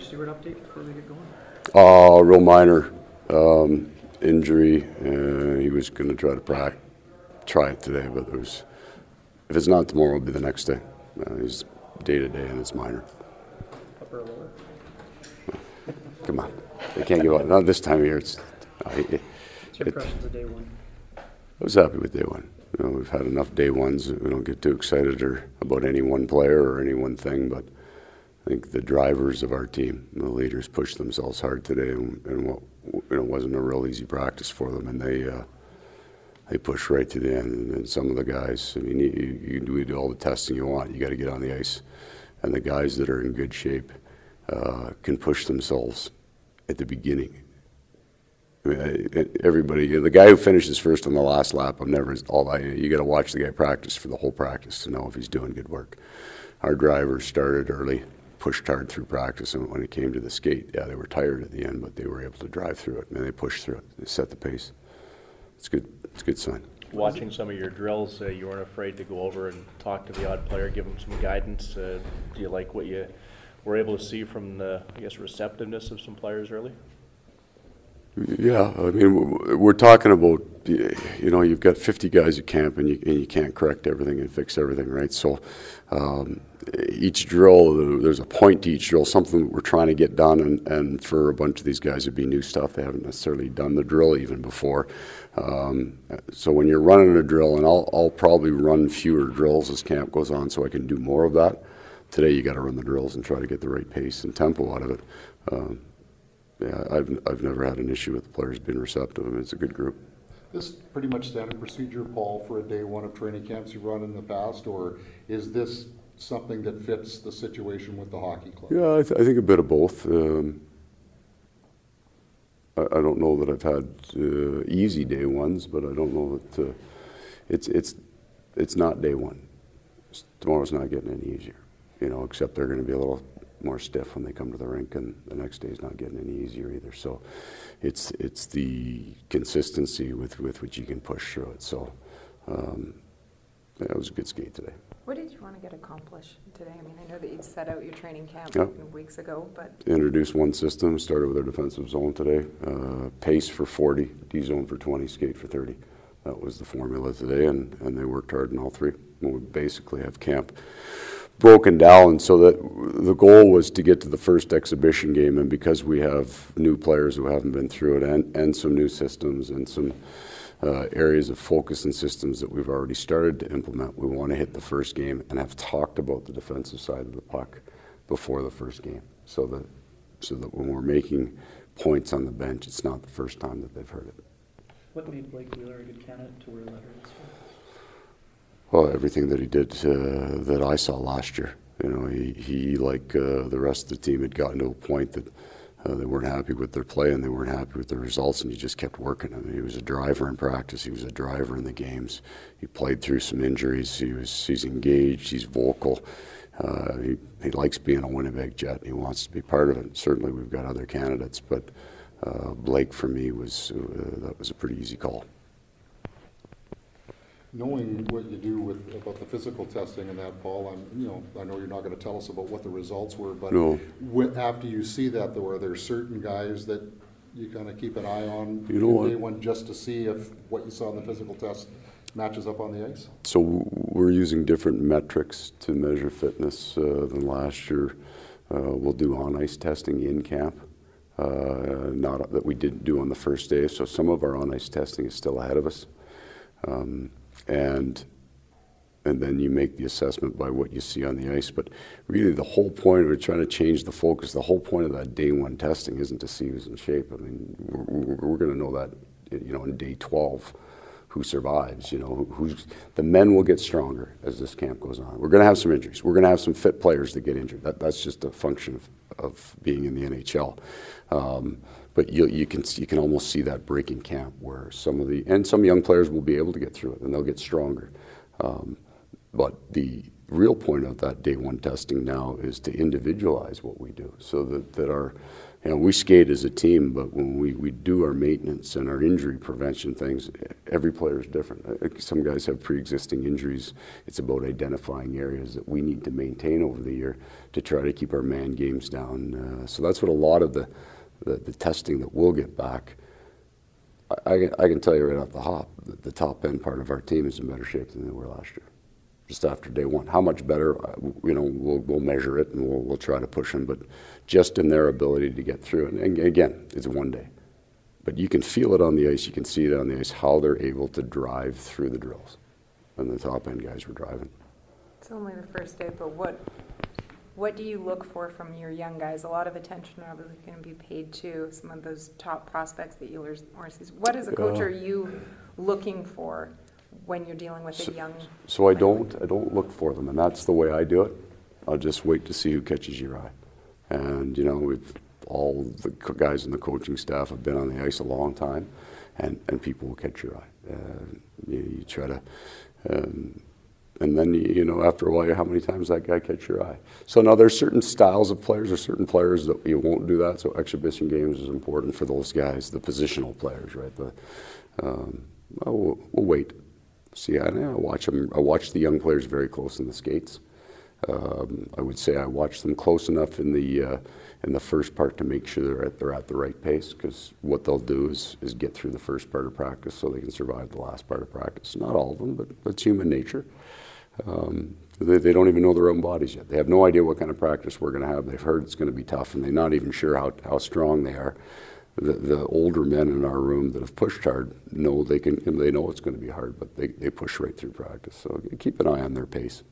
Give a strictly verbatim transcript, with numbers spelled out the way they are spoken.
Stewart update before we get going? Uh, real minor um, injury. Uh, he was going to try to pra- try it today, but there was, if it's not tomorrow, it'll be the next day. Uh, he's day to day, and it's minor. Upper or lower? Come on, they can't give up. Not this time of year. It's. Uh, it, What's your impressions of day one? I was happy with day one. You know, we've had enough day ones. We don't get too excited or about any one player or any one thing, but I think the drivers of our team, the leaders, pushed themselves hard today, and, and what you know wasn't a real easy practice for them, and they uh, they pushed right to the end. And, and some of the guys, I mean, you, you do do all the testing you want. You got to get on the ice, and the guys that are in good shape uh, can push themselves at the beginning. I mean, everybody, the guy who finishes first on the last lap, I'm never all I. You got to watch the guy practice for the whole practice to know if he's doing good work. Our drivers started early, pushed hard through practice, and when it came to the skate, yeah, they were tired at the end, but they were able to drive through it, and they pushed through it. They set the pace. It's good. It's a good sign. Watching some of your drills, uh, you weren't afraid to go over and talk to the odd player, give them some guidance. Uh, do you like what you were able to see from the, I guess, receptiveness of some players early? Yeah, I mean, we're talking about, you know, you've got fifty guys at camp, and you, and you can't correct everything and fix everything, right? So um, each drill, there's a point to each drill, something that we're trying to get done, and, and for a bunch of these guys, it'd be new stuff. They haven't necessarily done the drill even before. Um, so when you're running a drill, and I'll, I'll probably run fewer drills as camp goes on so I can do more of that. Today, you got to run the drills and try to get the right pace and tempo out of it. Um, Yeah, I've I've never had an issue with the players being receptive. I mean, it's a good group. This pretty much standard procedure, Paul, for a day one of training camps you've run in the past, or is this something that fits the situation with the hockey club? Yeah, I, th- I think a bit of both. Um, I, I don't know that I've had uh, easy day ones, but I don't know that uh, it's it's it's not day one. It's, tomorrow's not getting any easier, you know. Except they're going to be a little more stiff when they come to the rink, and the next day is not getting any easier either. So it's it's the consistency with, with which you can push through it. So um, yeah, it was a good skate today. What did you want to get accomplished today? I mean, I know that you set out your training camp Yep. weeks ago, but... Introduced one system, started with our defensive zone today. Uh, pace for forty, D-zone for twenty, skate for thirty. That was the formula today, and, and they worked hard in all three. We basically have camp broken down so that the goal was to get to the first exhibition game, and because we have new players who haven't been through it, and, and some new systems and some uh, areas of focus and systems that we've already started to implement, we want to hit the first game and have talked about the defensive side of the puck before the first game, so that so that when we're making points on the bench, it's not the first time that they've heard it. What made Blake Wheeler a good candidate to wear letters? Well, everything that he did uh, that I saw last year. You know, he, he like uh, the rest of the team, had gotten to a point that uh, they weren't happy with their play and they weren't happy with the results, and he just kept working. I mean, he was a driver in practice. He was a driver in the games. He played through some injuries. He was he's engaged. He's vocal. Uh, he, he likes being a Winnipeg Jet. He wants to be part of it. Certainly, we've got other candidates, but uh, Blake for me was uh, that was a pretty easy call. Knowing what you do with about the physical testing and that, Paul, I'm, you know, I know you're not going to tell us about what the results were, but No. wh- after you see that, though, are there certain guys that you kind of keep an eye on You know in day what? one just to see if what you saw in the physical test matches up on the ice? So we're using different metrics to measure fitness uh, than last year. Uh, we'll do on-ice testing in camp, uh, not that we didn't do on the first day. So some of our on-ice testing is still ahead of us. Um, and and then you make the assessment by what you see on the ice. But really the whole point of it, trying to change the focus, the whole point of that day one testing isn't to see who's in shape. I mean, we're, we're going to know that, you know, in day twelve, who survives, you know, who, who's, the men will get stronger as this camp goes on. We're going to have some injuries. We're going to have some fit players that get injured. That, that's just a function of, of being in the N H L. Um, But you, you can you can almost see that break in camp where some of the and some young players will be able to get through it and they'll get stronger. Um, but the real point of that day one testing now is to individualize what we do so that, that our, you know, we skate as a team, but when we, we do our maintenance and our injury prevention things, every player is different. Uh, Some guys have pre-existing injuries. It's about identifying areas that we need to maintain over the year to try to keep our man games down. Uh, so that's what a lot of the, the, the testing that we'll get back. I, I, can, I can tell you right off the hop that the top end part of our team is in better shape than they were last year. Just after day one, how much better? uh, You know, we'll we'll measure it and we'll we'll try to push them. But just in their ability to get through it, and again, it's one day, but you can feel it on the ice. You can see it on the ice how they're able to drive through the drills, and the top end guys were driving. It's only the first day, but what, what do you look for from your young guys? A lot of attention are obviously going to be paid to some of those top prospects that you or sees. What as a coach Yeah. are you looking for when you're dealing with So- a young? So I don't, I don't look for them, and that's the way I do it. I'll just wait to see who catches your eye. And, you know, we've, all the co- guys in the coaching staff have been on the ice a long time, and, and people will catch your eye. Uh, you, you try to, um, and then, you, you know, after a while, how many times that guy catch your eye? So now there's certain styles of players, or certain players that you won't do that, so exhibition games is important for those guys, the positional players, right? The, um, well, we'll, we'll wait. See, I, I watch them. I watch the young players very close in the skates. Um, I would say I watch them close enough in the uh, in the first part to make sure they're at, they're at the right pace. Because what they'll do is is get through the first part of practice so they can survive the last part of practice. Not all of them, but that's human nature. Um, they, they don't even know their own bodies yet. They have no idea what kind of practice we're going to have. They've heard it's going to be tough, and they're not even sure how how strong they are. The, the older men in our room that have pushed hard know they can. They know it's going to be hard, but they, they push right through practice. So keep an eye on their pace.